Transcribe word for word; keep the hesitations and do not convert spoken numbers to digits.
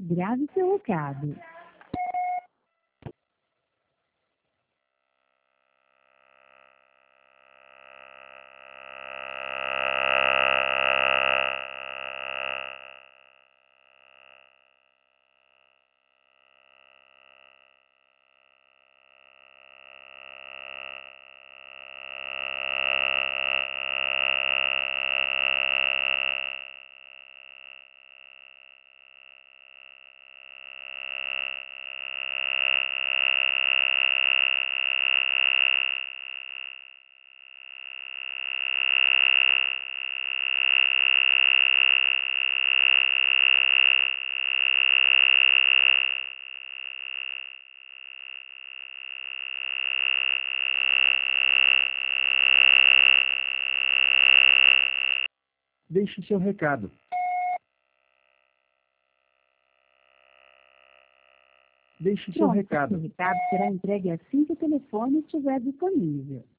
Grave seu recado. Deixe seu recado. Deixe seu Pronto, recado. seu recado será entregue assim que o telefone estiver disponível.